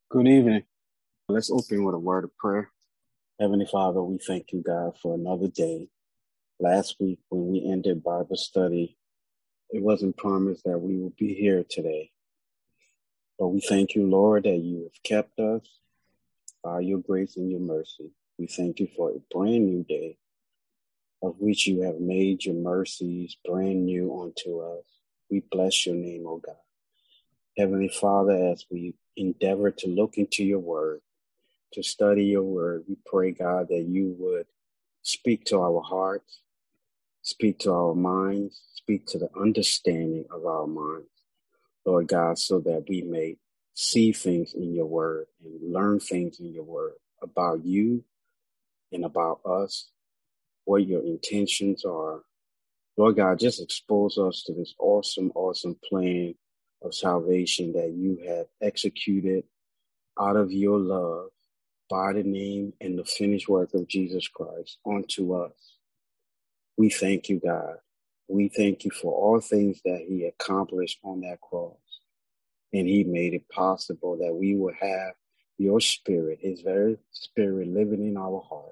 Good evening. Let's open with a word of prayer. Heavenly Father, we thank you, God, for another day. Last week, when we ended Bible study, it wasn't promised that we would be here today. But we thank you, Lord, that you have kept us by your grace and your mercy. We thank you for a brand new day of which you have made your mercies brand new unto us. We bless your name, O God. Heavenly Father, as we endeavor to look into your word, to study your word, we pray, God, that you would speak to our hearts, speak to our minds, speak to the understanding of our minds, Lord God, so that we may see things in your word and learn things in your word about you and about us, what your intentions are. Lord God, just expose us to this awesome, awesome plan of salvation that you have executed out of your love by the name and the finished work of Jesus Christ unto us. We thank you, God. We thank you for all things that he accomplished on that cross. And he made it possible that we will have your spirit, his very spirit living in our hearts,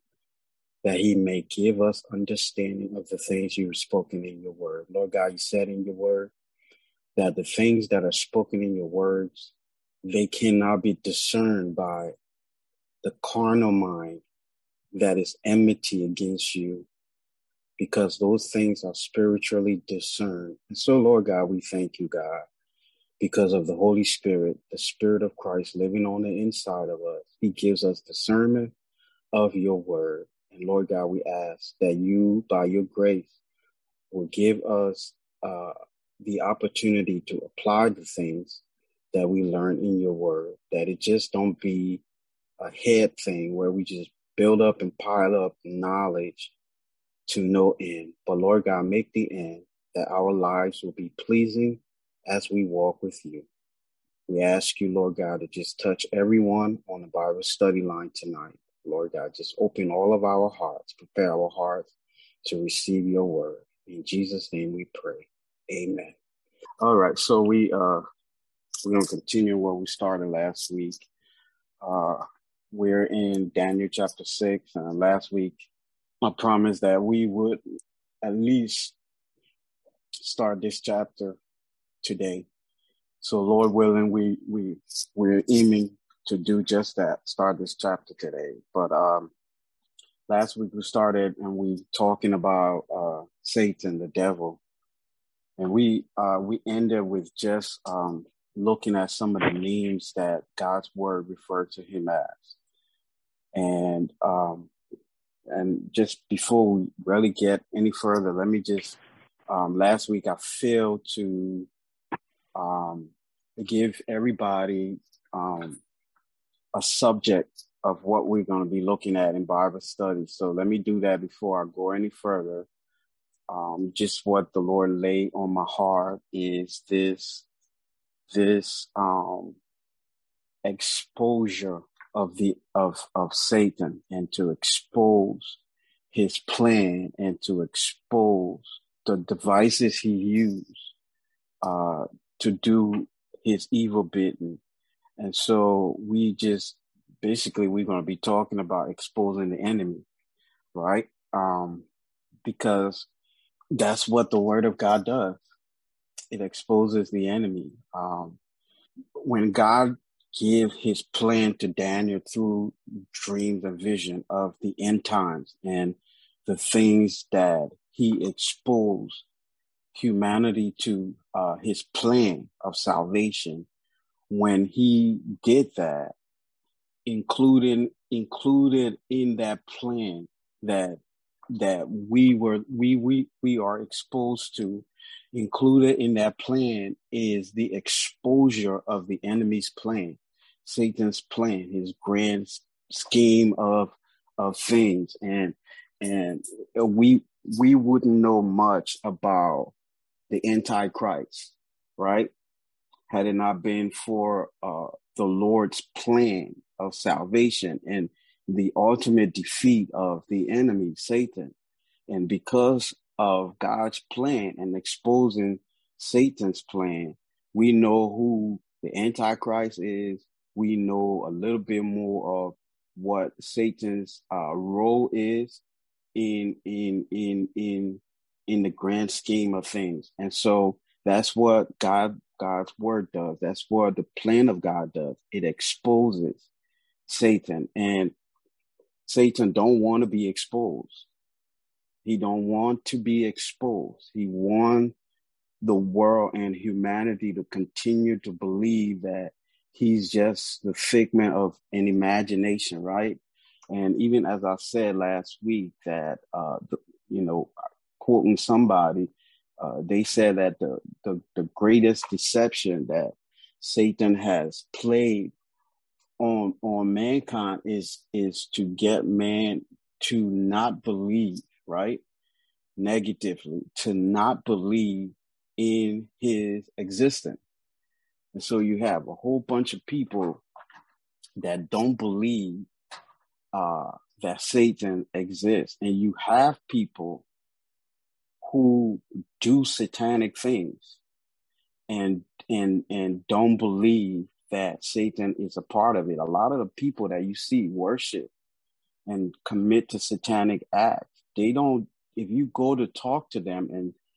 that he may give us understanding of the things you have spoken in your word. Lord God, you said in your word that the things that are spoken in your words, they cannot be discerned by the carnal mind that is enmity against you, because those things are spiritually discerned. And so, Lord God, we thank you, God, because of the Holy Spirit, the Spirit of Christ living on the inside of us. He gives us discernment of your word. And Lord God, we ask that you, by your grace, will give us the opportunity to apply the things that we learn in your word, that it just don't be a head thing where we just build up and pile up knowledge to no end. But Lord God, make the end that our lives will be pleasing as we walk with you. We ask you, Lord God, to just touch everyone on the Bible study line tonight. Lord God, just open all of our hearts, prepare our hearts to receive your word. In Jesus' name we pray. Amen. All right, so we're going to continue where we started last week. We're in Daniel chapter 6. Last week, I promised that we would at least start this chapter today. So Lord willing, we're aiming to do just that, start this chapter today. But last week we started and we talking about Satan, the devil. And we ended with just looking at some of the names that God's word referred to him as. And just before we really get any further, let me just, last week I failed to give everybody a subject of what we're going to be looking at in Bible study. So let me do that before I go any further. Just what the Lord laid on my heart is this exposure of Satan, and to expose his plan and to expose the devices he used to do his evil bidding. And so we're going to be talking about exposing the enemy, right? Because that's what the word of God does. It exposes the enemy. When God gave his plan to Daniel through dreams and vision of the end times and the things that he exposed humanity to, his plan of salvation, when he did that, included in that plan that we are exposed to, included in that plan is the exposure of the enemy's plan, Satan's plan, his grand scheme of things. And we wouldn't know much about the Antichrist, right, had it not been for the Lord's plan of salvation and the ultimate defeat of the enemy, Satan. And because of God's plan and exposing Satan's plan, we know who the Antichrist is, We know a little bit more of what Satan's role is in the grand scheme of things. And so that's what God's word does. That's what the plan of God does. It exposes Satan, and Satan don't want to be exposed. He don't want to be exposed. He wants the world and humanity to continue to believe that he's just the figment of an imagination, right? And even as I said last week, that quoting somebody, they said that the greatest deception that Satan has played on mankind is to get man to not believe, right? Negatively, to not believe in his existence. And so you have a whole bunch of people that don't believe that Satan exists. And you have people who do satanic things and don't believe that Satan is a part of it. A lot of the people that you see worship and commit to satanic acts, they don't, if you go to talk to them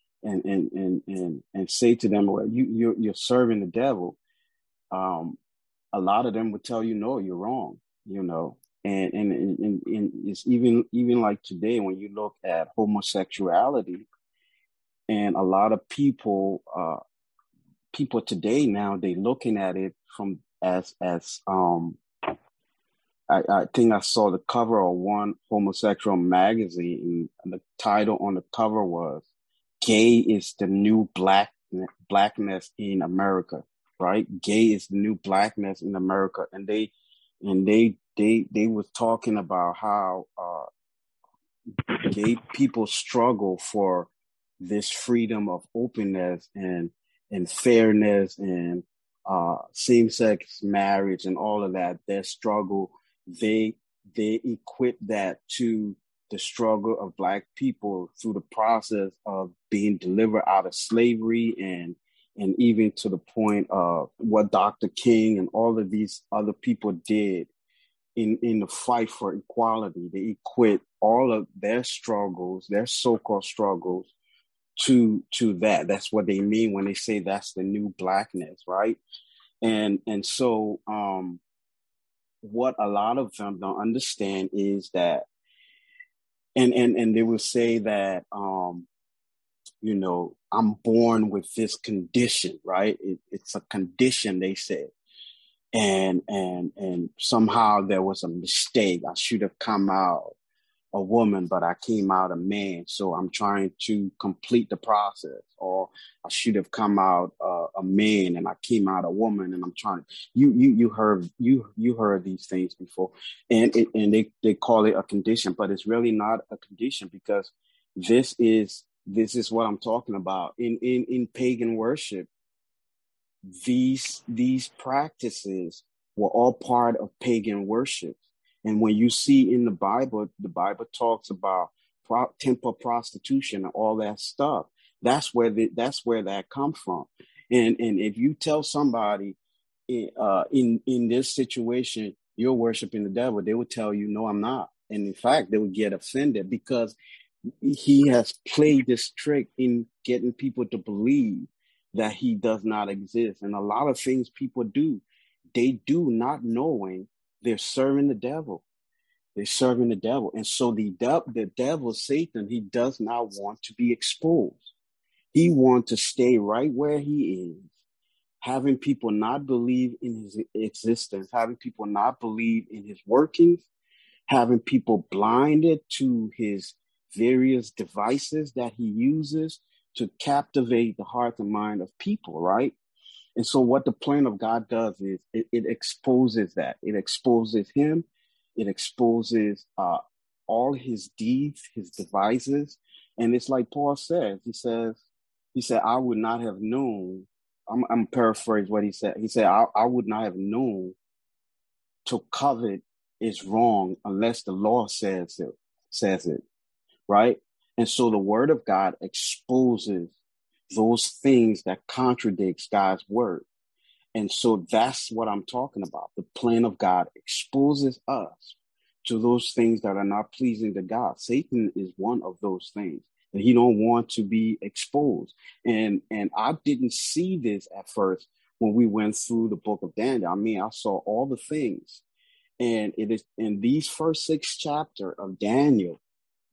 and say to them, well, you're serving the devil, a lot of them would tell you, no, you're wrong, and it's even like today when you look at homosexuality, and a lot of people today now, they looking at it from as I think I saw the cover of one homosexual magazine, and the title on the cover was "Gay is the new blackness in America." Right? Gay is the new blackness in America, and they was talking about how gay people struggle for this freedom of openness and fairness and same-sex marriage and all of that. Their struggle, they equate that to the struggle of Black people through the process of being delivered out of slavery and even to the point of what Dr. King and all of these other people did in the fight for equality. They equate all of their struggles, their so-called struggles, to that. That's what they mean when they say that's the new blackness, right? And so what a lot of them don't understand is that, and they will say that I'm born with this condition, right? It's a condition, they said. And somehow there was a mistake. I should have come out a woman, but I came out a man. So I'm trying to complete the process. Or I should have come out a man and I came out a woman, and I'm trying. You heard these things before, and they call it a condition, but it's really not a condition, because this is what I'm talking about in pagan worship. These practices were all part of pagan worship. And when you see in the Bible talks about temple prostitution and all that stuff. That's where that comes from. And if you tell somebody in this situation you're worshiping the devil, they would tell you, no, I'm not. And in fact, they would get offended, because he has played this trick in getting people to believe that he does not exist. And a lot of things people do, they do not knowing they're serving the devil. They're serving the devil. And so the devil, Satan, he does not want to be exposed. He wants to stay right where he is, having people not believe in his existence, having people not believe in his workings, having people blinded to his various devices that he uses to captivate the heart and mind of people, right? And so what the plan of God does is it exposes that. It exposes him. It exposes all his deeds, his devices. And it's like Paul says. He said, I would not have known. I'm paraphrasing what he said. He said, I would not have known to covet is wrong unless the law says it, right? And so the word of God exposes those things that contradicts God's word. And so that's what I'm talking about. The plan of God exposes us to those things that are not pleasing to God. Satan is one of those things, and he don't want to be exposed. And I didn't see this at first when we went through the book of Daniel. I mean, I saw all the things, and it is in these first 6 chapters of Daniel.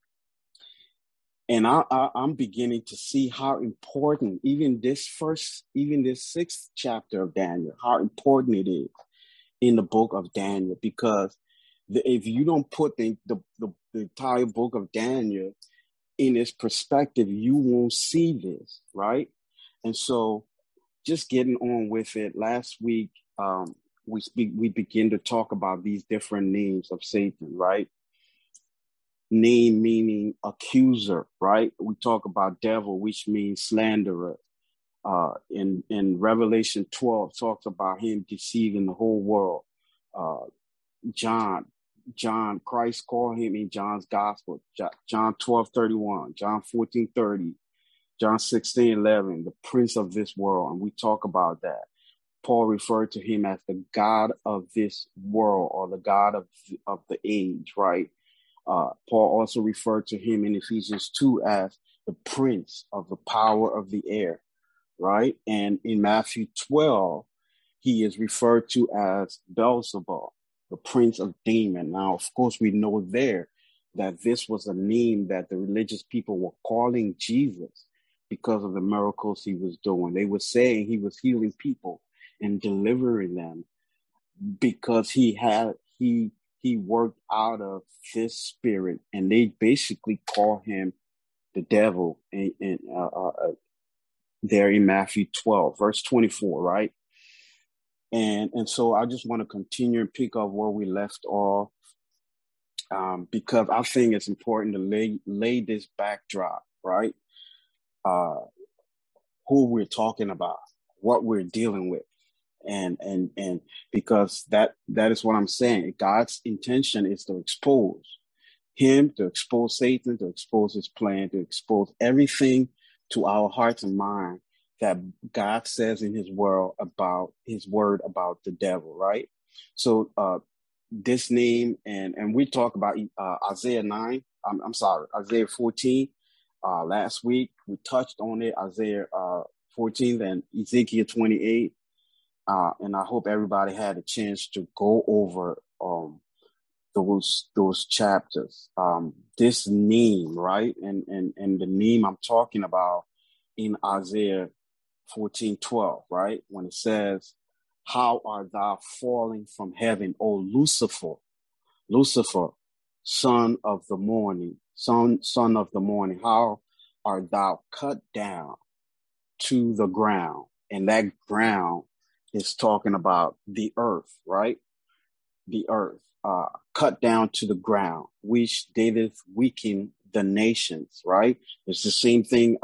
And I'm beginning to see how important even this 6th chapter of Daniel, how important it is in the book of Daniel, because if you don't put the entire book of Daniel in its perspective, you won't see this, right? And so just getting on with it, last week, we begin to talk about these different names of Satan, right? Name meaning accuser, right? We talk about devil, which means slanderer. In Revelation 12 talks about him deceiving the whole world. John, Christ called him in John's gospel, John 12:31, John 14:30, John 16:11, the prince of this world. And we talk about that. Paul referred to him as the God of this world, or the God of the age, right? Paul also referred to him in Ephesians 2 as the prince of the power of the air, right? And in Matthew 12, he is referred to as Beelzebub, the prince of demons. Now, of course, we know there that this was a name that the religious people were calling Jesus because of the miracles he was doing. They were saying he was healing people and delivering them because he worked out of this spirit, and they basically call him the devil there in Matthew 12, verse 24, right? And so I just want to continue and pick up where we left off, because I think it's important to lay this backdrop, right? Who we're talking about, what we're dealing with. And because that is what I'm saying. God's intention is to expose him, to expose Satan, to expose his plan, to expose everything to our hearts and mind that God says in his word about the devil, right? So this name, and we talk about Isaiah 9, Isaiah 14. Last week we touched on it, Isaiah 14 and Ezekiel 28. And I hope everybody had a chance to go over those chapters. This name, right? And the name I'm talking about in Isaiah 14:12, right? When it says, "How art thou falling from heaven, O Lucifer, son of the morning, son of the morning, how art thou cut down to the ground?" And that ground is talking about the earth, right? The earth, cut down to the ground, which David weakened the nations, right? It's the same thing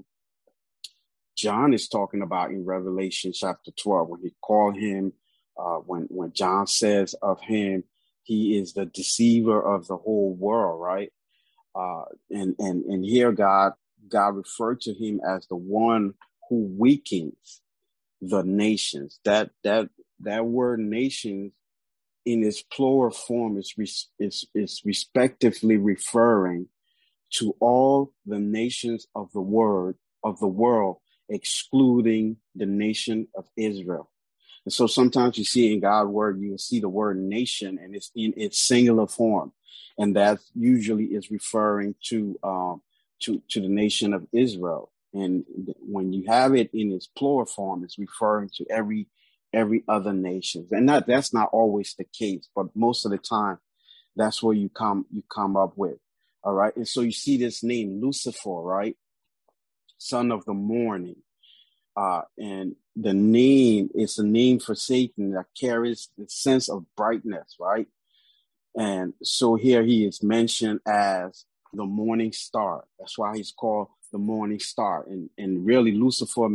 John is talking about in Revelation chapter 12, when he called him, when John says of him, he is the deceiver of the whole world, right? And here God referred to him as the one who weakens the nations. That word nations in its plural form is respectively referring to all the nations of the world, excluding the nation of Israel. And so sometimes you see in God's word, you will see the word nation, and it's in its singular form. And that usually is referring to the nation of Israel. And when you have it in its plural form, it's referring to every other nation. And that's not always the case, but most of the time, that's where you come up with. All right. And so you see this name, Lucifer, right? Son of the morning. And the name is a name for Satan that carries the sense of brightness, right? And so here he is mentioned as the morning star. That's why he's called the morning star. And really Lucifer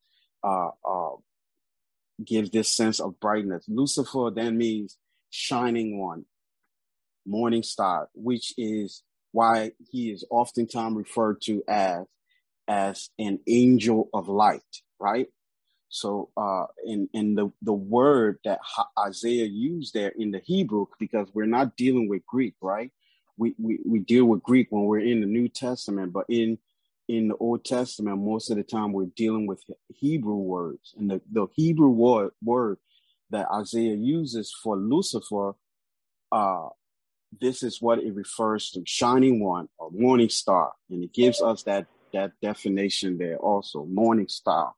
gives this sense of brightness. Lucifer then means shining one, morning star, which is why he is oftentimes referred to as an angel of light, right? So in the word that Isaiah used there in the Hebrew, because we're not dealing with Greek, right? We deal with Greek when we're in the New Testament, but in the Old Testament, most of the time we're dealing with Hebrew words. And the Hebrew word that Isaiah uses for Lucifer, this is what it refers to: shining one, or morning star. And it gives us that definition there also: morning star.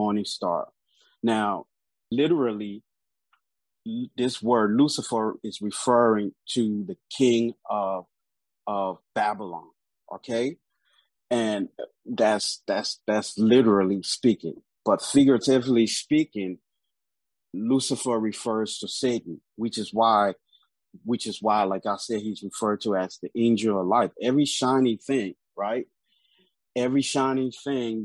Now, literally, this word Lucifer is referring to the king of Babylon. Okay, and that's literally speaking. But figuratively speaking, Lucifer refers to Satan, which is why, like I said, he's referred to as the angel of light. Every shiny thing, right? Every shiny thing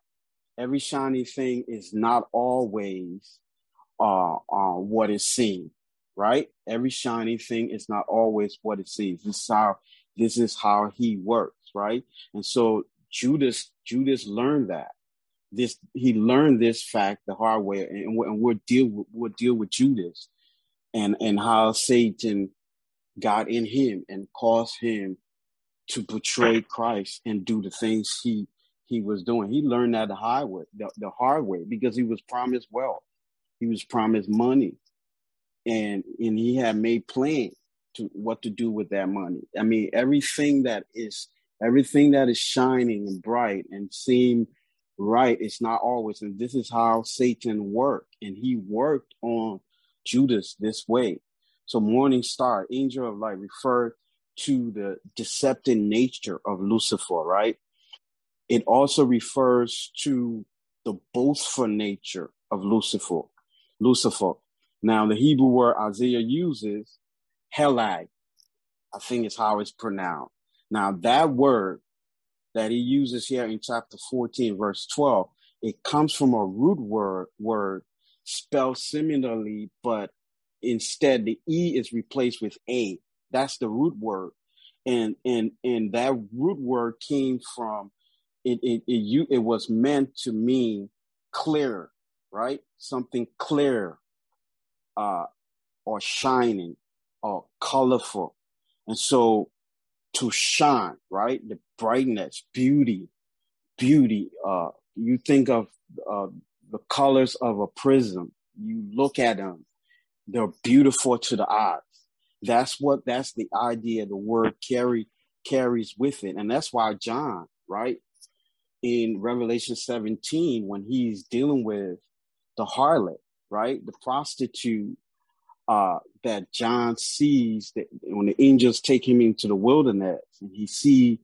is not always what is seen, right? Every shiny thing is not always what it sees. This is how he works, right? And so Judas learned that. He learned this fact the hard way, and we'll deal with Judas and how Satan got in him and caused him to betray Christ and do the things he was doing. He learned that the hard way, because he was promised wealth, he was promised money, and he had made plans to what to do with that money. I mean, everything that is shining and bright and seem right, it's not always. And this is how Satan worked, and he worked on Judas this way. So morning star, angel of light, referred to the deceptive nature of Lucifer, right? It also refers to the boastful nature of Lucifer. Now, the Hebrew word Isaiah uses, Helag, I think is how it's pronounced. Now, that word that he uses here in chapter 14, verse 12, it comes from a root word spelled similarly, but instead the E is replaced with A. That's the root word. And that root word came from, it was meant to mean clear, right? Something clear, or shining, or colorful. And so to shine, right? The brightness, beauty. You think of the colors of a prism. You look at them, they're beautiful to the eyes. That's the idea the word carries with it. And that's why John, right, in Revelation 17, when he's dealing with the harlot, right, the prostitute, that John sees, that when the angels take him into the wilderness, and he see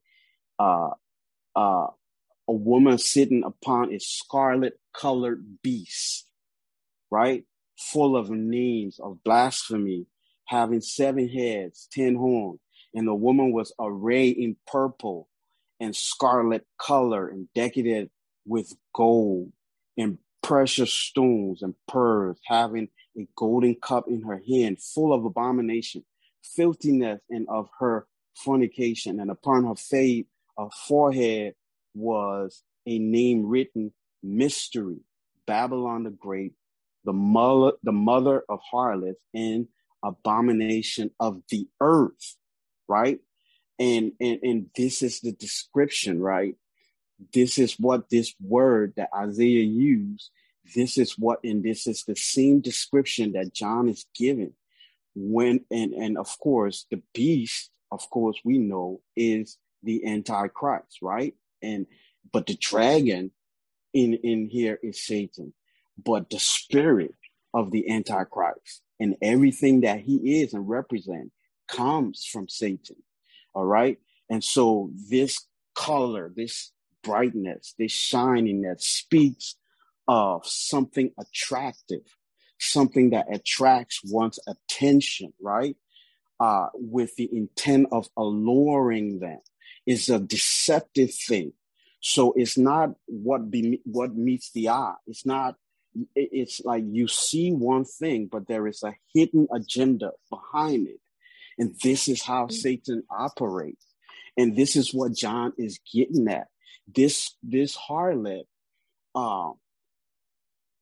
a woman sitting upon a scarlet-colored beast, right, full of names of blasphemy, having 7 heads, 10 horns, and the woman was arrayed in purple and scarlet color and decorated with gold and precious stones and pearls, having a golden cup in her hand, full of abomination, filthiness, and of her fornication. And upon her forehead was a name written, Mystery, Babylon the Great, the mother of harlots and abomination of the earth, right? And this is the description, right? This is what this word that Isaiah used. This is the same description that John is giving. And of course, the beast, of course, we know is the Antichrist, right? But the dragon in here is Satan. But the spirit of the Antichrist and everything that he is and represents comes from Satan. All right. And so this color, this brightness, this shining that speaks of something attractive, something that attracts one's attention, right? With the intent of alluring them, is a deceptive thing. So it's not what meets the eye. It's like you see one thing, but there is a hidden agenda behind it. And this is how Satan operates. And this is what John is getting at. This harlot,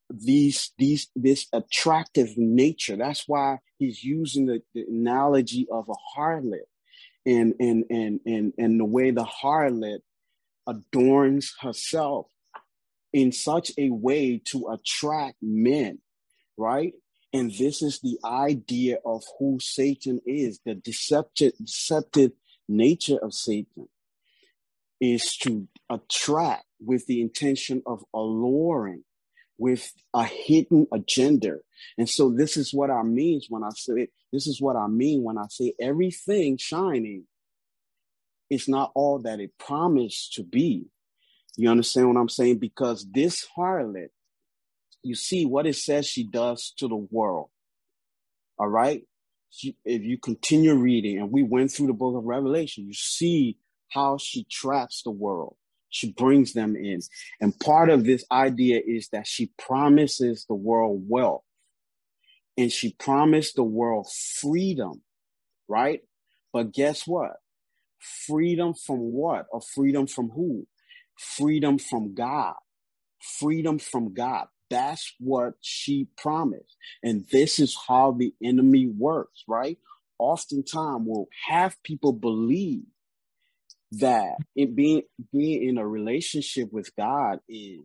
this attractive nature. That's why he's using the analogy of a harlot and the way the harlot adorns herself in such a way to attract men, right? And this is the idea of who Satan is. The deceptive nature of Satan is to attract with the intention of alluring, with a hidden agenda. And so this is what I mean when I say everything shining is not all that it promised to be. You understand what I'm saying? Because this harlot, you see what it says she does to the world. All right? If you continue reading, and we went through the book of Revelation, you see how she traps the world. She brings them in. And part of this idea is that she promises the world wealth. And she promised the world freedom, right? But guess what? Freedom from what? Or freedom from who? Freedom from God. Freedom from God. That's what she promised. And this is how the enemy works, right? Oftentimes we'll have people believe that it being in a relationship with God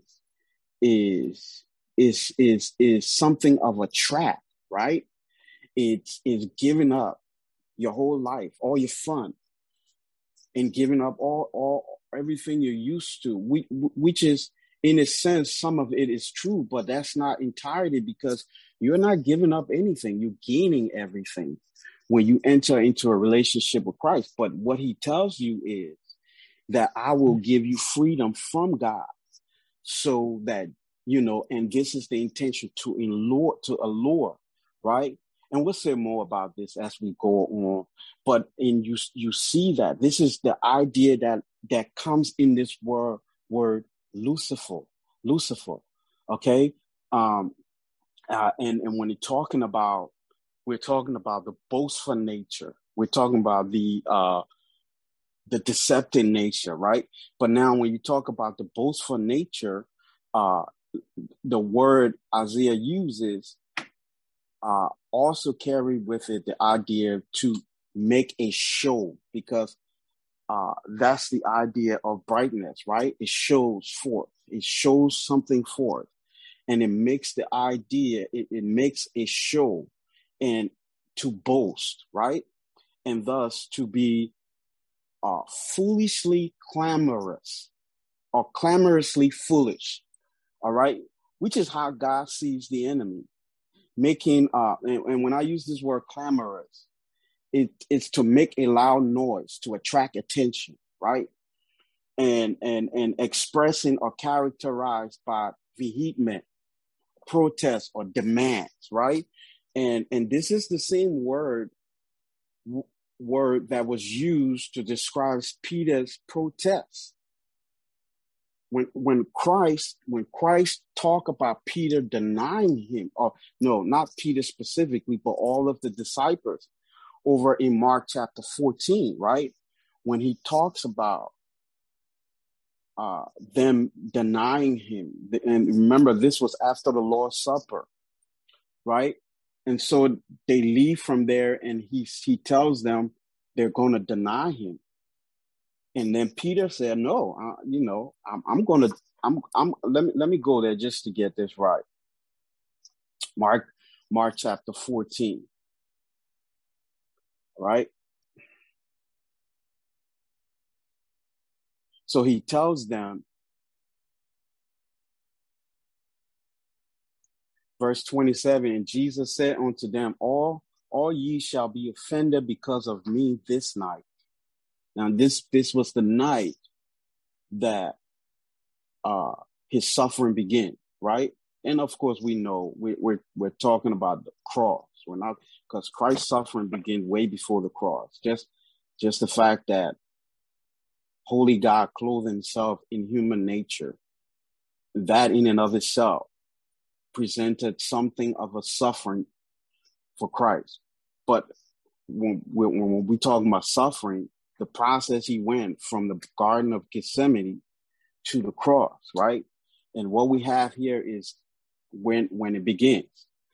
is something of a trap, right? It's giving up your whole life, all your fun, and giving up all everything you're used to, which is, in a sense, some of it is true, but that's not entirety, because you're not giving up anything. You're gaining everything when you enter into a relationship with Christ. But what he tells you is that I will give you freedom from God, so that, and this is the intention to allure, right? And we'll say more about this as we go on. But you see that this is the idea that comes in this word Lucifer, okay? And when we're talking about the boastful nature, we're talking about the deceptive nature, right? But now when you talk about the boastful nature, the word Isaiah uses also carry with it the idea to make a show, because that's the idea of brightness, right? It shows forth. It shows something forth. And it makes the idea, it makes a show, and to boast, right? And thus to be foolishly clamorous, or clamorously foolish, all right? Which is how God sees the enemy. Making, and when I use this word clamorous, it's to make a loud noise, to attract attention, right? And expressing or characterized by vehement protest or demands, right? And this is the same word that was used to describe Peter's protest. When Christ talked about Peter denying him, or no, not Peter specifically, but all of the disciples, over in Mark chapter 14, right? When he talks about them denying him. And remember, this was after the Lord's Supper, right? And so they leave from there, and he tells them they're going to deny him. And then Peter said, no, let me go there just to get this right. Mark chapter 14, right? So he tells them, verse 27, and Jesus said unto them, all ye shall be offended because of me this night. Now, this was the night that his suffering began, right? And of course, we know we're talking about the cross. We're not, because Christ's suffering began way before the cross. Just the fact that holy God clothed himself in human nature, that in and of itself presented something of a suffering for Christ. But when we talk about suffering, the process he went from the Garden of Gethsemane to the cross, right? And what we have here is when it begins.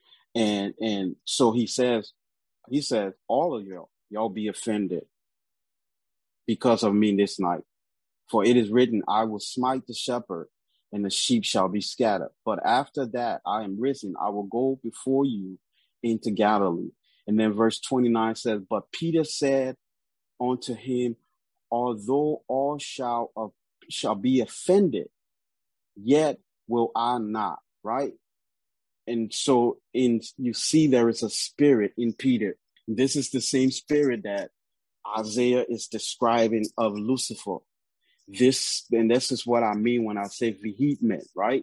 And so he says, all of y'all be offended because of me this night. For it is written, I will smite the shepherd, and the sheep shall be scattered. But after that I am risen, I will go before you into Galilee. And then verse 29 says, but Peter said unto him, although all shall be offended, yet will I not. Right? And so you see there is a spirit in Peter. This is the same spirit that Isaiah is describing of Lucifer. This is what I mean when I say vehement, right?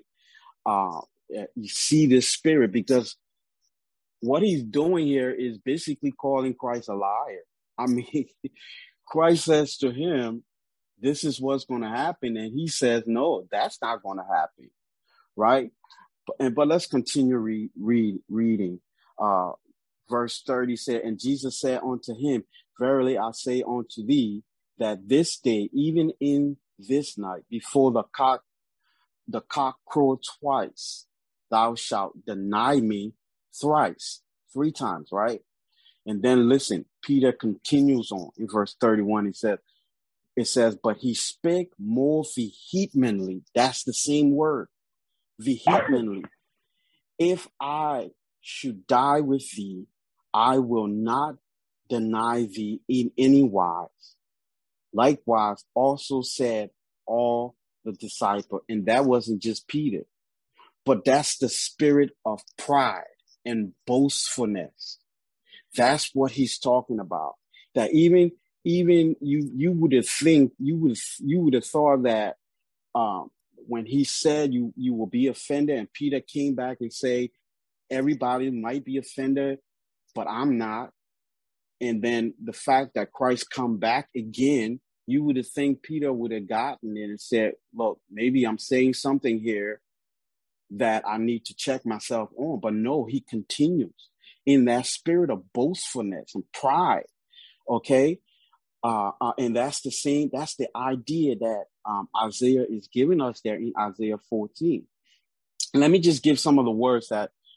You see this spirit, because what he's doing here is basically calling Christ a liar. I mean, Christ says to him, this is what's going to happen. And he says, no, that's not going to happen, right? But let's continue reading. Verse 30 said, and Jesus said unto him, verily I say unto thee, that this day, even in this night, before the cock crow twice, thou shalt deny me thrice, 3 times, right? And then listen, Peter continues on in verse 31. It says, but he spake more vehemently. That's the same word, vehemently. If I should die with thee, I will not deny thee in any wise. Likewise also said all the disciples. And that wasn't just Peter, but that's the spirit of pride and boastfulness. That's what he's talking about. That even you would have thought that when he said you will be offended, and Peter came back and say, everybody might be offended, but I'm not. And then the fact that Christ come back again, you would have think Peter would have gotten it and said, look, maybe I'm saying something here that I need to check myself on. But no, he continues in that spirit of boastfulness and pride. Okay. And that's the idea that Isaiah is giving us there in Isaiah 14. And let me just give some of the words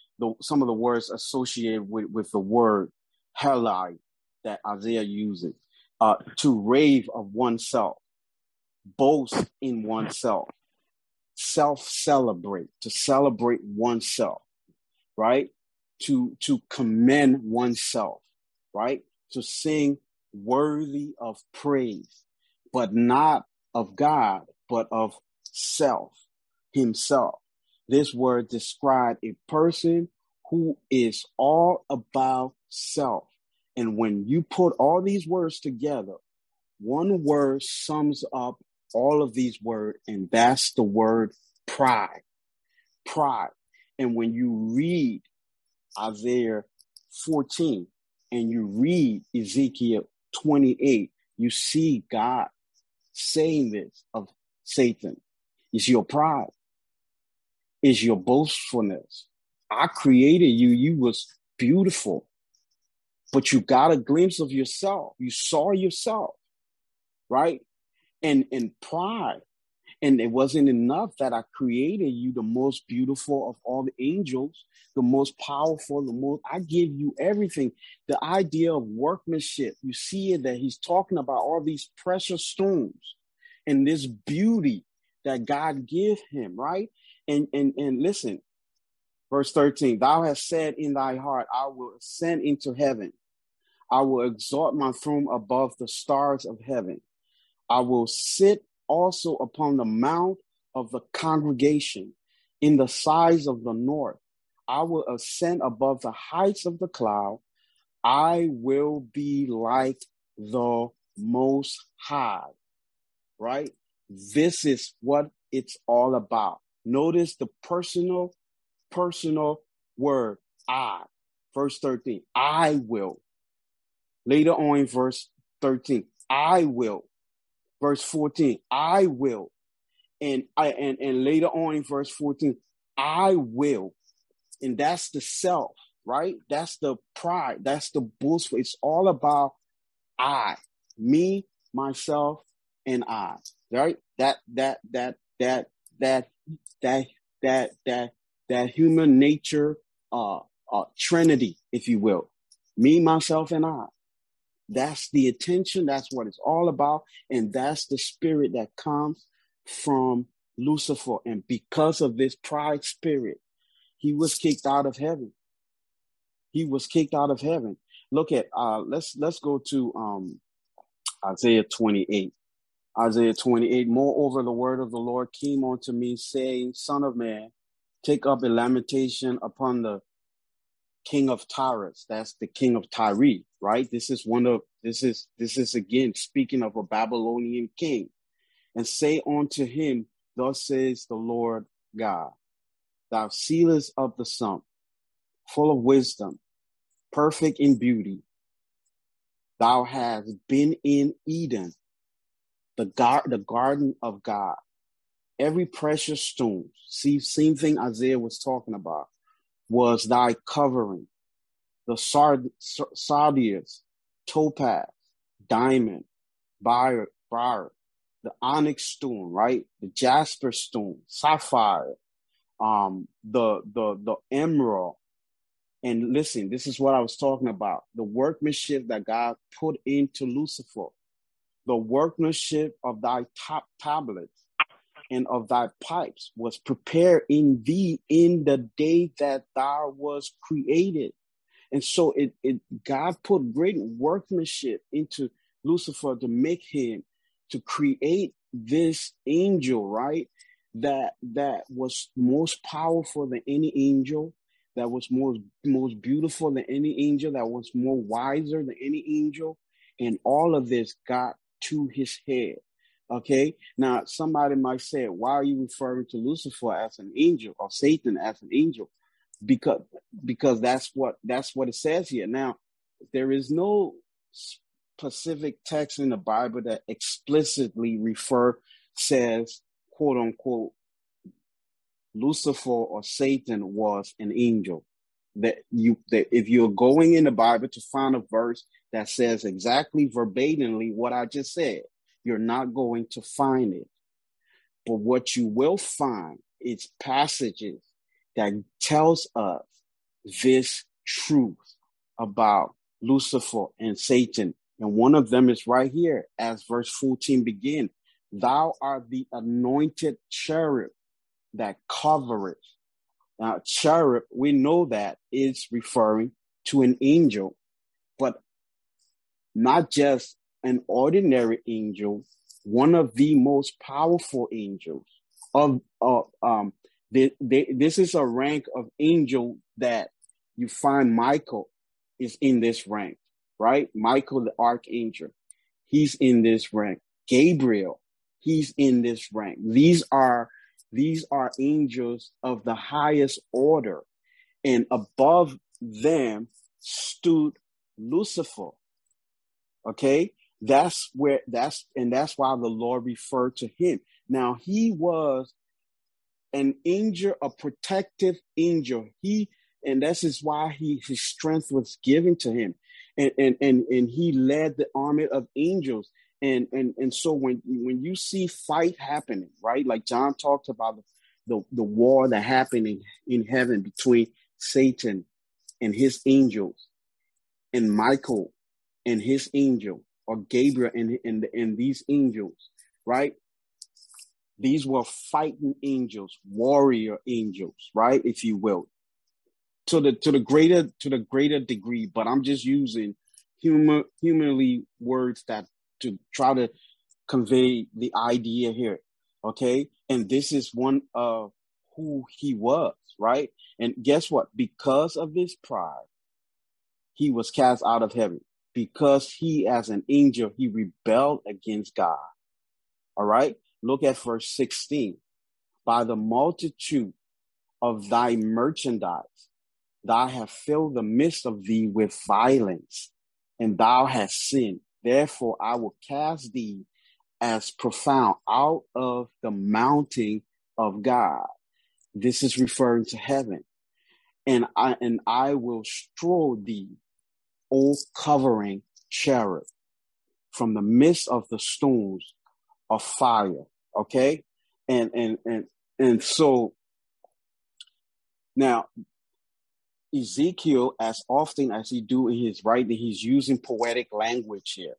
associated with the word helai that Isaiah uses. To rave of oneself, boast in oneself, self-celebrate, to celebrate oneself, right? To commend oneself, right? To sing worthy of praise, but not of God, but of self, himself. This word describes a person who is all about self. And when you put all these words together, one word sums up all of these words, and that's the word pride. Pride. And when you read Isaiah 14 and you read Ezekiel 28, you see God saying this of Satan. It's your pride. It's your boastfulness. I created you. You was beautiful. But you got a glimpse of yourself. You saw yourself, right? And pride. And it wasn't enough that I created you the most beautiful of all the angels, the most powerful, I give you everything. The idea of workmanship, you see it that he's talking about all these precious stones and this beauty that God gave him, right? And listen, verse 13, thou hast said in thy heart, I will ascend into heaven. I will exalt my throne above the stars of heaven. I will sit also upon the mount of the congregation in the sides of the north. I will ascend above the heights of the cloud. I will be like the Most High, right? This is what it's all about. Notice the personal word, I. Verse 13, I will. Later on in verse 13, I will. Verse 14, I will. And later on in verse 14, I will. And that's the self, right? That's the pride. That's the boastful. It's all about I, me, myself, and I, right? That that human nature trinity, if you will. Me, myself, and I. That's the attention. That's what it's all about. And that's the spirit that comes from Lucifer. And because of this pride spirit, he was kicked out of heaven. He was kicked out of heaven. Look at let's go to Isaiah 28. Isaiah 28. Moreover, the word of the Lord came unto me, saying, Son of man, take up a lamentation upon the king of Tyrus. That's the king of Tyre, right? This is again speaking of a Babylonian king. And say unto him, thus says the Lord God, thou sealest of the sum, full of wisdom, perfect in beauty. Thou hast been in Eden, the garden of God. Every precious stone, see, same thing Isaiah was talking about, was thy covering. The sardius, topaz, diamond, briar, the onyx stone, right? The jasper stone, sapphire, the emerald. And listen, this is what I was talking about. The workmanship that God put into Lucifer, the workmanship of thy top tablets and of thy pipes was prepared in thee in the day that thou was created. And so God put great workmanship into Lucifer to make him, to create this angel, right? That was most powerful than any angel, that was most beautiful than any angel, that was more wiser than any angel. And all of this got to his head. Okay. Now somebody might say, why are you referring to Lucifer as an angel or Satan as an angel? Because that's what it says here. Now, there is no specific text in the Bible that explicitly says, quote unquote, Lucifer or Satan was an angel. That if you're going in the Bible to find a verse that says exactly verbatimly what I just said, you're not going to find it. But what you will find is passages that tells us this truth about Lucifer and Satan. And one of them is right here, as verse 14 begins. Thou art the anointed cherub that covereth. Now, cherub, we know that is referring to an angel, but not just an ordinary angel, one of the most powerful angels this is a rank of angel that you find. Michael is in this rank, right? Michael, the archangel, he's in this rank. Gabriel, he's in this rank. These are angels of the highest order, and above them stood Lucifer. Okay, that's why the Lord referred to him. Now, he was an angel, a protective angel. And this is why his strength was given to him, and he led the army of angels. And so when you see fight happening, right, like John talked about the war that happened in heaven between Satan and his angels, and Michael and his angel, or Gabriel and these angels, right? These were fighting angels, warrior angels, right, if you will, to the greater degree. But I'm just using humanly words that to try to convey the idea here, okay? And this is one of who he was, right? And guess what? Because of his pride, he was cast out of heaven. Because he, as an angel, he rebelled against God. All right? Look at verse 16. By the multitude of thy merchandise, thou hast filled the midst of thee with violence, and thou hast sinned. Therefore, I will cast thee as profound out of the mountain of God. This is referring to heaven. And I will strew thee, O covering cherub, from the midst of the stones of fire. Okay? And so Now, Ezekiel, as often as he do in his writing, he's using poetic language here.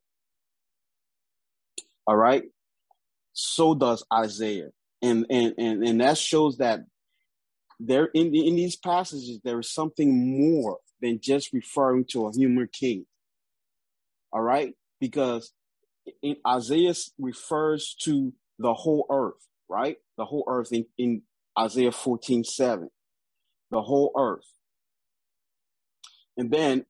All right. So does Isaiah. And that shows that there in these passages, there is something more than just referring to a human king. All right. Because in Isaiah refers to the whole earth, right? The whole earth in Isaiah 14:7, the whole earth. And then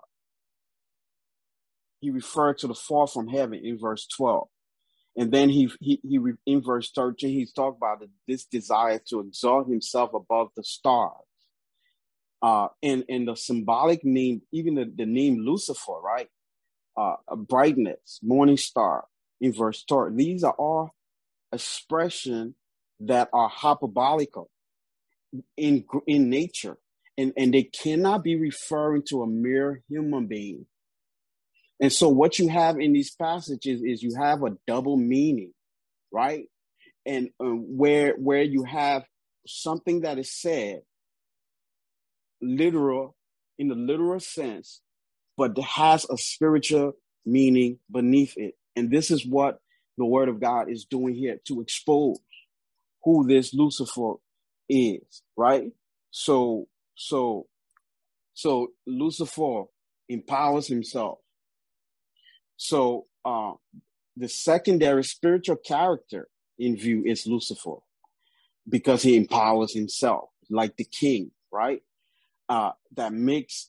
he referred to the fall from heaven in verse 12. And then he in verse 13, he's talked about this desire to exalt himself above the stars. And the symbolic name, even the name Lucifer, right? A brightness, morning star in verse 12. These are all expressions that are hyperbolical in nature. And they cannot be referring to a mere human being. And so what you have in these passages is you have a double meaning, right? And where you have something that is said literal, in the literal sense, but has a spiritual meaning beneath it. And this is what the word of God is doing here to expose who this Lucifer is, right? So Lucifer empowers himself. So the secondary spiritual character in view is Lucifer, because he empowers himself like the king, right? That makes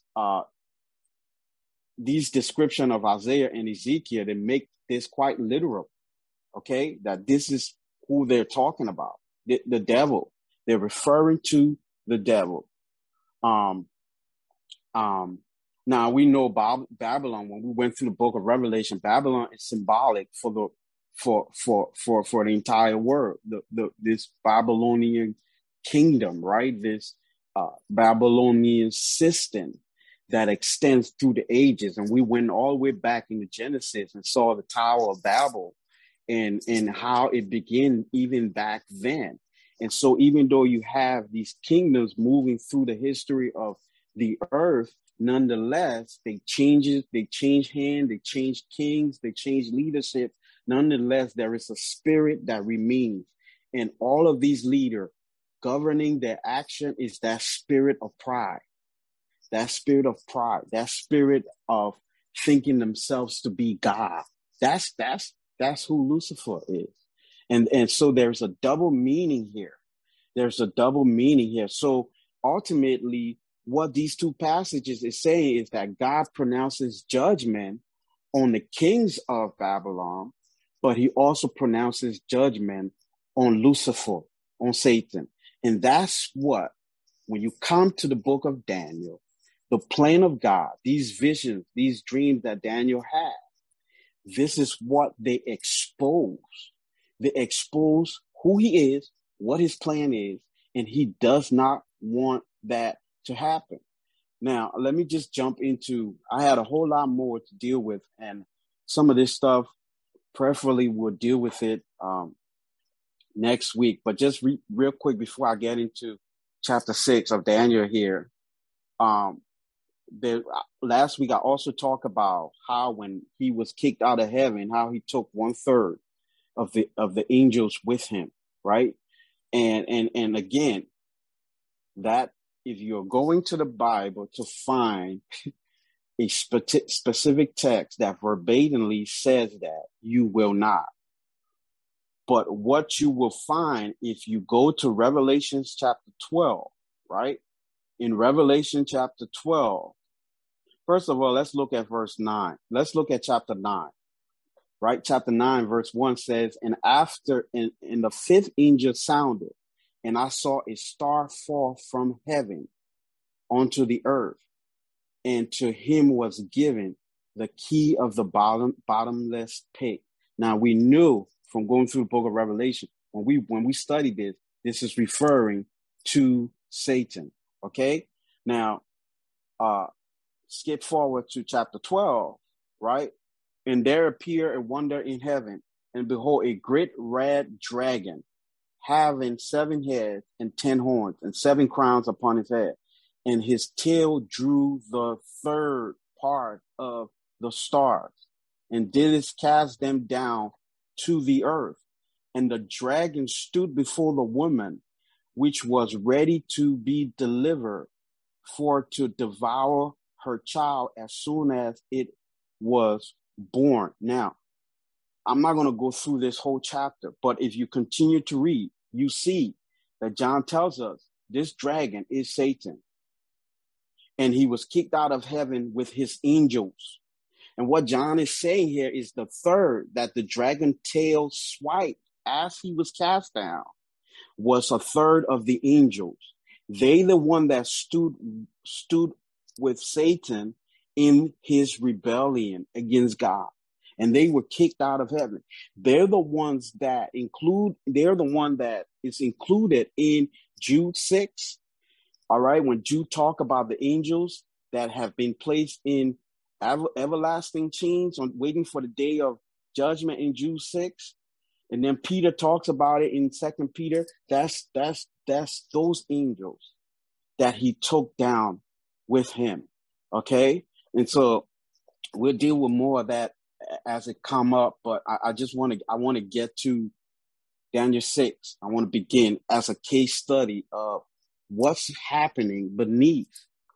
these description of Isaiah and Ezekiel, they make this quite literal, okay? That this is who they're talking about, the devil. They're referring to the devil. Now we know Babylon. When we went through the book of Revelation, Babylon is symbolic for the entire world. This Babylonian kingdom, right? This Babylonian system that extends through the ages. And we went all the way back into Genesis and saw the Tower of Babel and how it began even back then. And so even though you have these kingdoms moving through the history of the earth, nonetheless, they change hands, they change kings, they change leadership. Nonetheless, there is a spirit that remains. And all of these leaders governing their action is that spirit of pride. That spirit of pride, that spirit of thinking themselves to be God. That's who Lucifer is. And so there's a double meaning here. So ultimately, what these two passages is saying is that God pronounces judgment on the kings of Babylon, but he also pronounces judgment on Lucifer, on Satan. And that's what, when you come to the book of Daniel, the plan of God, these visions, these dreams that Daniel had, this is what they expose. They expose who he is, what his plan is, and he does not want that to happen. Now, let me just jump into, I had a whole lot more to deal with, and some of this stuff, preferably we'll deal with it next week. But just real quick before I get into chapter 6 of Daniel here, last week I also talked about how when he was kicked out of heaven, how he took 1/3 of the angels with him, right? And again, that if you're going to the Bible to find a specific text that verbatimly says that, you will not. But what you will find if you go to Revelation chapter 12, right? In Revelation chapter 12, first of all, let's look at verse 9. Let's look at chapter 9, right? Chapter 9, verse 1 says, and after, in the fifth angel sounded, and I saw a star fall from heaven onto the earth, and to him was given the key of the bottomless pit. Now we knew from going through the book of Revelation, when we studied this is referring to Satan. Okay. Now, skip forward to chapter 12, right? And there appeared a wonder in heaven, and behold, a great red dragon, having 7 heads and 10 horns and 7 crowns upon his head. And his tail drew the third part of the stars and did cast them down to the earth. And the dragon stood before the woman, which was ready to be delivered, for to devour her child as soon as it was born. Now, I'm not going to go through this whole chapter, but if you continue to read, you see that John tells us this dragon is Satan. And he was kicked out of heaven with his angels. And what John is saying here is the third, that the dragon tail swiped as he was cast down, was a third of the angels. They the one that stood with Satan in his rebellion against God. And they were kicked out of heaven. They're the one that is included in Jude 6. All right, when Jude talk about the angels that have been placed in everlasting chains on waiting for the day of judgment in Jude 6. And then Peter talks about it in 2 Peter. That's those angels that he took down with him. Okay? And so we'll deal with more of that as it come up, but I want to get to Daniel 6. I want to begin as a case study of what's happening beneath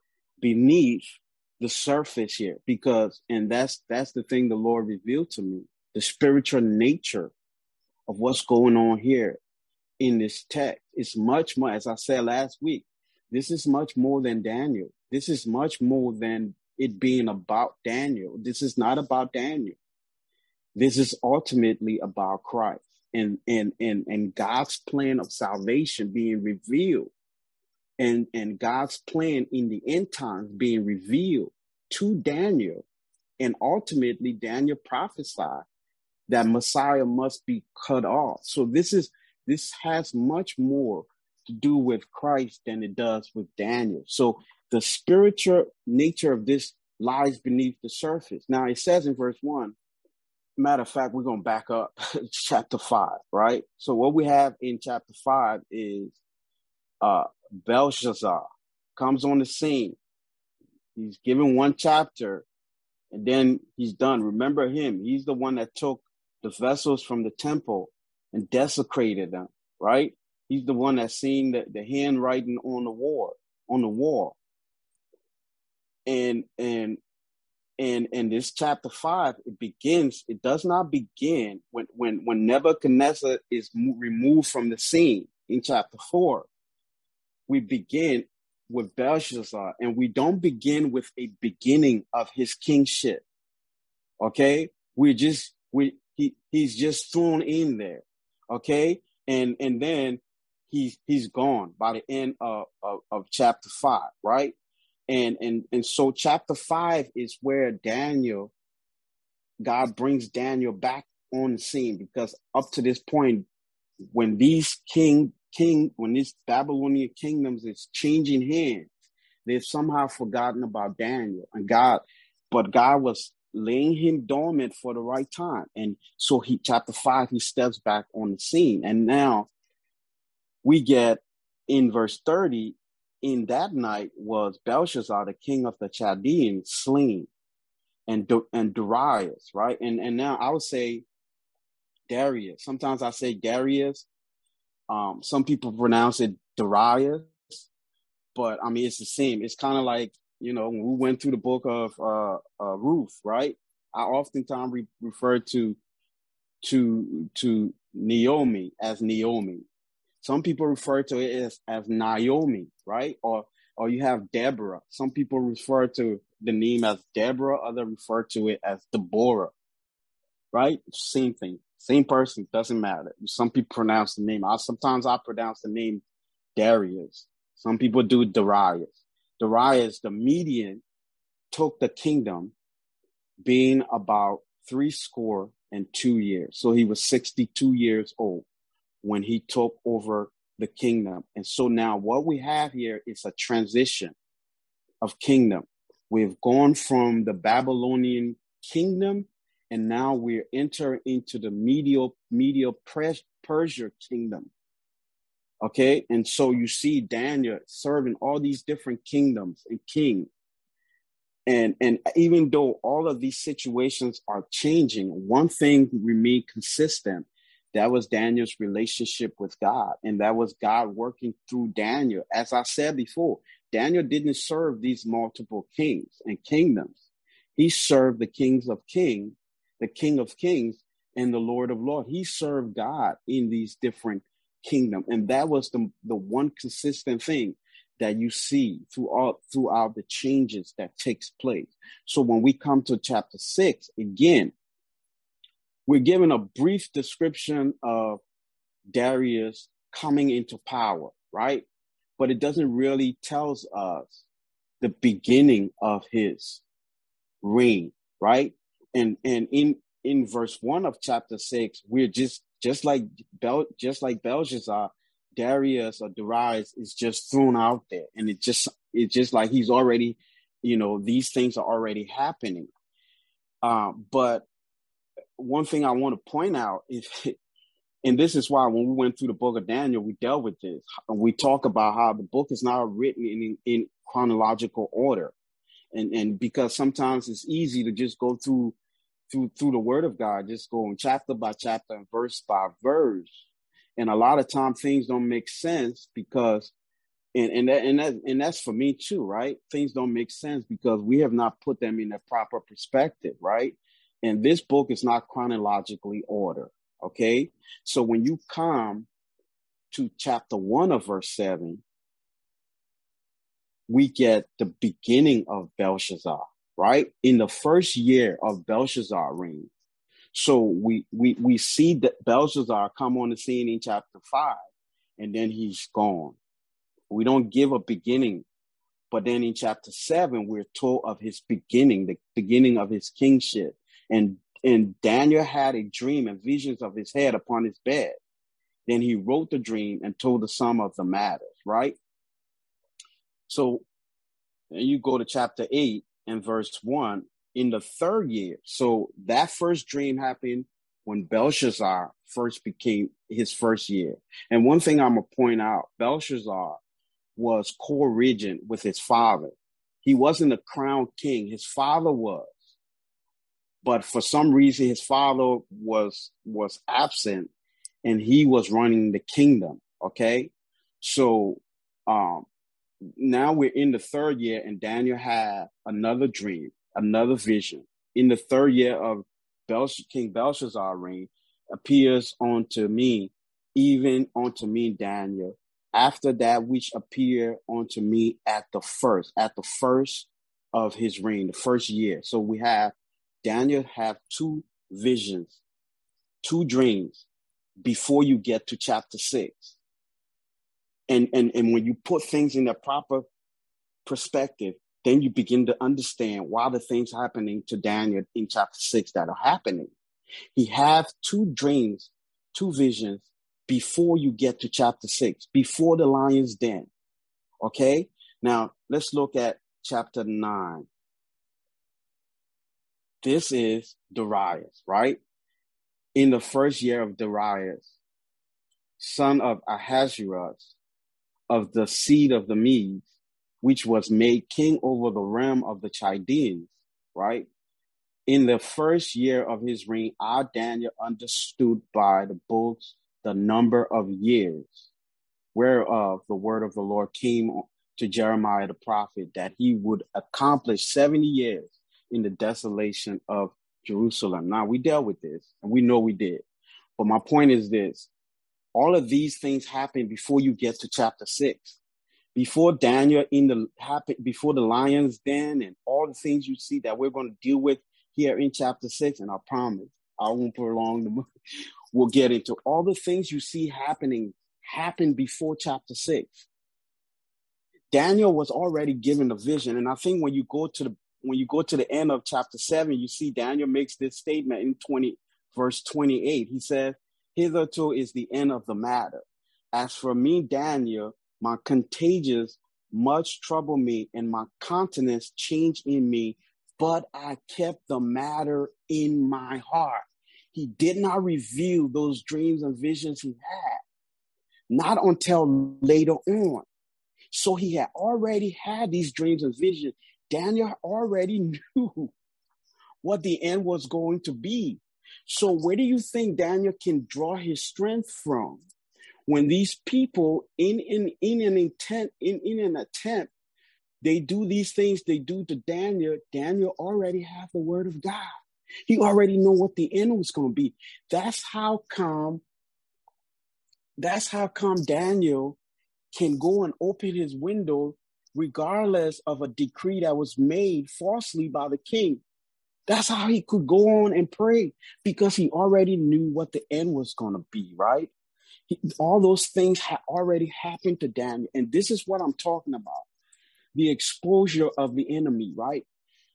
the surface here, because that's the thing the Lord revealed to me, the spiritual nature of what's going on here in this text. It's much more, as I said last week, this is much more than Daniel. This is much more than it being about Daniel. This is not about Daniel. This is ultimately about Christ and God's plan of salvation being revealed, and God's plan in the end times being revealed to Daniel. And ultimately, Daniel prophesied that Messiah must be cut off. So this has much more to do with Christ than it does with Daniel. So the spiritual nature of this lies beneath the surface. Now it says in verse 1, matter of fact, we're going to back up chapter 5, right? So what we have in chapter 5 is Belshazzar comes on the scene. He's given one chapter and then he's done. Remember him. He's the one that took the vessels from the temple and desecrated them, right? He's the one that's seen the handwriting on the wall. And this chapter 5, it does not begin when Nebuchadnezzar is removed from the scene in chapter 4. We begin with Belshazzar, and we don't begin with a beginning of his kingship. Okay? He's just thrown in there. Okay? And then he's gone by the end of chapter 5, right? And so chapter 5 is where God brings Daniel back on the scene, because up to this point, when these when this Babylonian kingdoms is changing hands, they've somehow forgotten about Daniel but God was laying him dormant for the right time. And so chapter 5, he steps back on the scene. And now we get in verse 30, in that night was Belshazzar, the king of the Chaldeans, slain, and Darius, right? And now I would say Darius. Sometimes I say Darius. Some people pronounce it Darius, but I mean, it's the same. It's kind of like, when we went through the book of Ruth, right? I oftentimes refer to Naomi as Naomi. Some people refer to it as Naomi, right? Or you have Deborah. Some people refer to the name as Deborah, others refer to it as Deborah, right? Same thing. Same person, doesn't matter. Some people pronounce the name. Sometimes I pronounce the name Darius. Some people do Darius. Darius, the Median, took the kingdom being about 62 years. So he was 62 years old when he took over the kingdom. And so now what we have here is a transition of kingdom. We've gone from the Babylonian kingdom, and now we're entering into the Medo Persia kingdom. Okay. And so you see Daniel serving all these different kingdoms and kings. And even though all of these situations are changing, one thing remained consistent. That was Daniel's relationship with God. And that was God working through Daniel. As I said before, Daniel didn't serve these multiple kings and kingdoms. He served the kings of kings, the King of Kings, and the Lord of Lords. He served God in these different kingdoms. And that was the one consistent thing that you see throughout the changes that takes place. So when we come to chapter 6, again, we're given a brief description of Darius coming into power, right? But it doesn't really tells us the beginning of his reign, right? And in verse 1 of chapter 6, we're just like Belshazzar, Darius or Darius is just thrown out there, and it's just like he's already, these things are already happening. But one thing I want to point out is, and this is why when we went through the book of Daniel, we dealt with this. We talk about how the book is not written in chronological order, and because sometimes it's easy to just go through the Word of God, just going chapter by chapter and verse by verse. And a lot of times things don't make sense because, and that's for me too, right? Things don't make sense because we have not put them in a proper perspective, right? And this book is not chronologically ordered, okay? So when you come to chapter 1 of verse 7, we get the beginning of Belshazzar, right? In the first year of Belshazzar's reign. So we see that Belshazzar come on the scene in chapter 5, and then he's gone. We don't give a beginning, but then in chapter 7, we're told of his beginning, the beginning of his kingship. And Daniel had a dream and visions of his head upon his bed. Then he wrote the dream and told the sum of the matters, right? So then you go to chapter 8 and verse 1, in the third year. So that first dream happened when Belshazzar first became his first year. And one thing I'm going to point out, Belshazzar was co-regent with his father. He wasn't a crowned king. His father was. But for some reason, his father was absent and he was running the kingdom. Okay. So now we're in the third year, and Daniel had another dream, another vision. In the third year of King Belshazzar's reign, appears unto me, even unto me, Daniel, after that which appeared unto me at the first of his reign, the first year. So we have Daniel have two visions, two dreams before you get to chapter 6. And when you put things in the proper perspective, then you begin to understand why the things happening to Daniel in chapter 6 that are happening. He has two dreams, two visions before you get to chapter 6, before the lion's den. Okay? Now, let's look at chapter 9. This is Darius, right? In the first year of Darius, son of Ahasuerus, of the seed of the Medes, which was made king over the realm of the Chaldeans, right? In the first year of his reign, our Daniel understood by the books the number of years, whereof the word of the Lord came to Jeremiah the prophet, that he would accomplish 70 years in the desolation of Jerusalem. Now, we dealt with this, and we know we did. But my point is this. All of these things happen before you get to chapter 6. Before Daniel before the lion's den and all the things you see that we're going to deal with here in chapter 6, and I promise I won't prolong the book. We'll get into all the things you see happened before chapter 6. Daniel was already given a vision, and I think when you go to the end of chapter 7, you see Daniel makes this statement in verse 28. He says, "Hitherto is the end of the matter. As for me, Daniel, my contagions much trouble me, and my countenance changed in me, but I kept the matter in my heart." He did not reveal those dreams and visions he had. not until later on. So he had already had these dreams and visions. Daniel already knew what the end was going to be. So where do you think Daniel can draw his strength from? When these people in an attempt, they do these things they do to Daniel, Daniel already had the word of God. He already knew what the end was going to be. That's how come Daniel can go and open his window regardless of a decree that was made falsely by the king. That's how he could go on and pray, because he already knew what the end was going to be, right? All those things had already happened to Daniel. And this is what I'm talking about. The exposure of the enemy, right?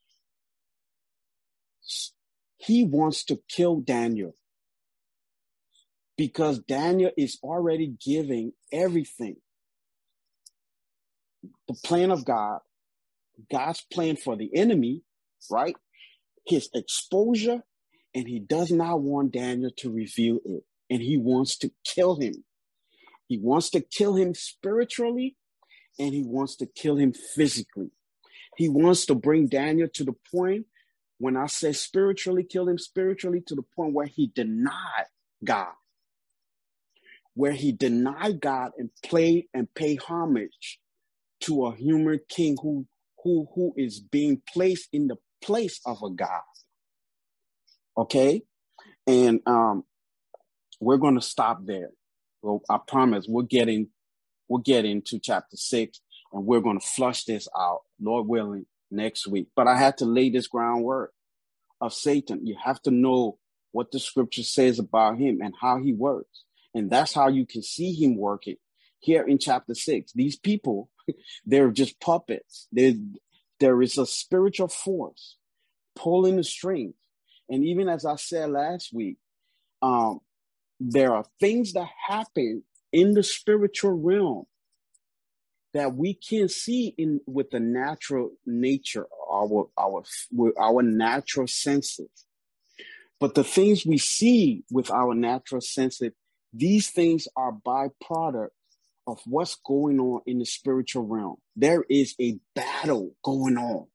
He wants to kill Daniel because Daniel is already giving everything. The plan of God, God's plan for the enemy, right? His exposure, and he does not want Daniel to reveal it. And he wants to kill him. He wants to kill him spiritually, and he wants to kill him physically. He wants to bring Daniel to the point, when I say spiritually, kill him spiritually, to the point where he denied God. Where he denied God and pay homage to a human king who is being placed in the place of a God. Okay? And we're going to stop there. Well, I promise we'll get into chapter 6, and we're going to flush this out, Lord willing, next week. But I had to lay this groundwork of Satan. You have to know what the scripture says about him and how he works. And that's how you can see him working here in chapter 6. These people, they're just puppets. There is a spiritual force pulling the strings. And even as I said last week, there are things that happen in the spiritual realm that we can't see with the natural nature, our natural senses. But the things we see with our natural senses, these things are byproduct of what's going on in the spiritual realm. There is a battle going on.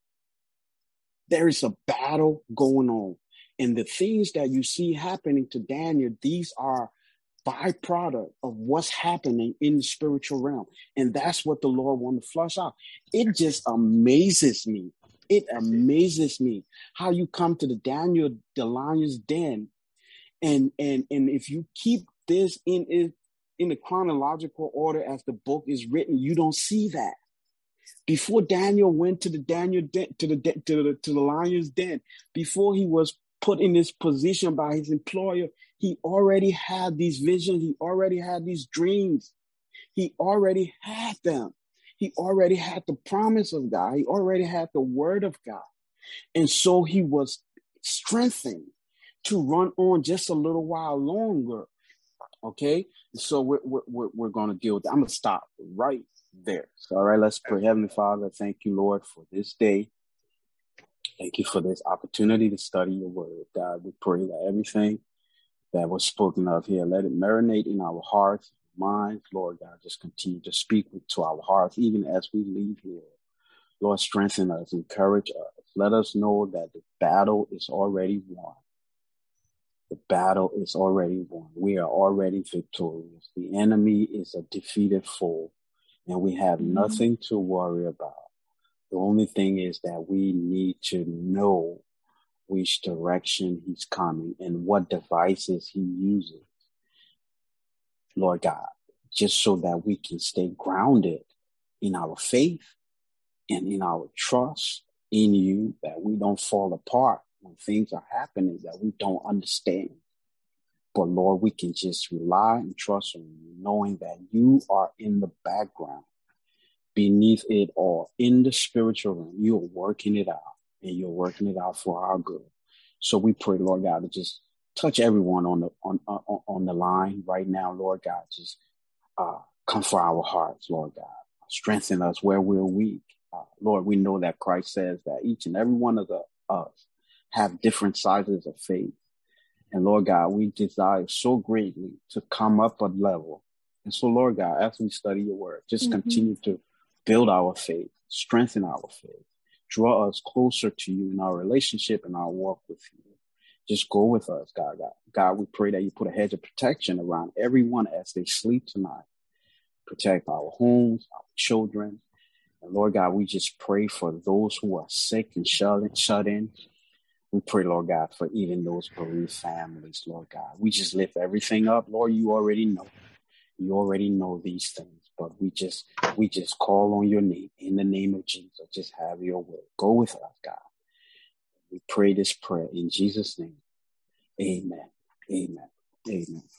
There is a battle going on. And the things that you see happening to Daniel, these are byproduct of what's happening in the spiritual realm. And that's what the Lord wanted to flush out. It just amazes me. It amazes me how you come to the lion's den. And if you keep this in the chronological order as the book is written, you don't see that. Before Daniel went to the lion's den, before he was put in this position by his employer, he already had these visions. He already had these dreams. He already had them. He already had the promise of God. He already had the word of God. And so he was strengthened to run on just a little while longer. Okay? So we're going to deal with that. I'm going to stop right there. So, all right, let's pray. Heavenly Father, thank you, Lord, for this day. Thank you for this opportunity to study your word. God, we pray that everything that was spoken of here, let it marinate in our hearts, minds. Lord God, just continue to speak to our hearts, even as we leave here. Lord, strengthen us, encourage us. Let us know that the battle is already won. The battle is already won. We are already victorious. The enemy is a defeated foe, and we have nothing to worry about. The only thing is that we need to know which direction he's coming and what devices he uses, Lord God, just so that we can stay grounded in our faith and in our trust in you, that we don't fall apart when things are happening that we don't understand. But Lord, we can just rely and trust on you, knowing that you are in the background, beneath it all, in the spiritual realm. You are working it out, and you're working it out for our good. So we pray, Lord God, to just touch everyone on the line right now, Lord God. Just comfort our hearts, Lord God. Strengthen us where we're weak. Lord, we know that Christ says that each and every one of us have different sizes of faith. And Lord God, we desire so greatly to come up a level And so, Lord God, as we study your word, just continue to build our faith, strengthen our faith, draw us closer to you in our relationship and our walk with you. Just go with us, God. God, we pray that you put a hedge of protection around everyone as they sleep tonight. Protect our homes, our children. And Lord God, we just pray for those who are sick and shut in. We pray, Lord God, for even those bereaved families, Lord God. We just lift everything up. Lord, you already know. You already know these things, but we just call on your name. In the name of Jesus, just have your way. Go with us, God. We pray this prayer in Jesus' name. Amen. Amen. Amen.